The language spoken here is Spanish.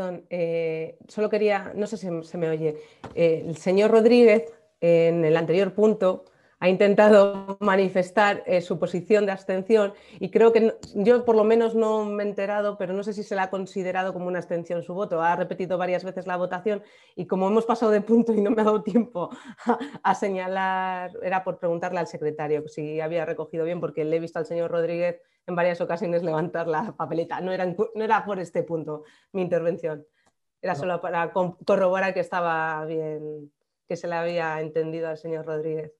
perdón, solo quería, no sé si se me oye, el señor Rodríguez en el anterior punto ha intentado manifestar su posición de abstención y creo que yo por lo menos no me he enterado, pero no sé si se le ha considerado como una abstención su voto. Ha repetido varias veces la votación y como hemos pasado de punto y no me ha dado tiempo a señalar, era por preguntarle al secretario si había recogido bien, porque le he visto al señor Rodríguez en varias ocasiones levantar la papeleta. No era por este punto mi intervención, era No, solo para corroborar que estaba bien, que se le había entendido al señor Rodríguez.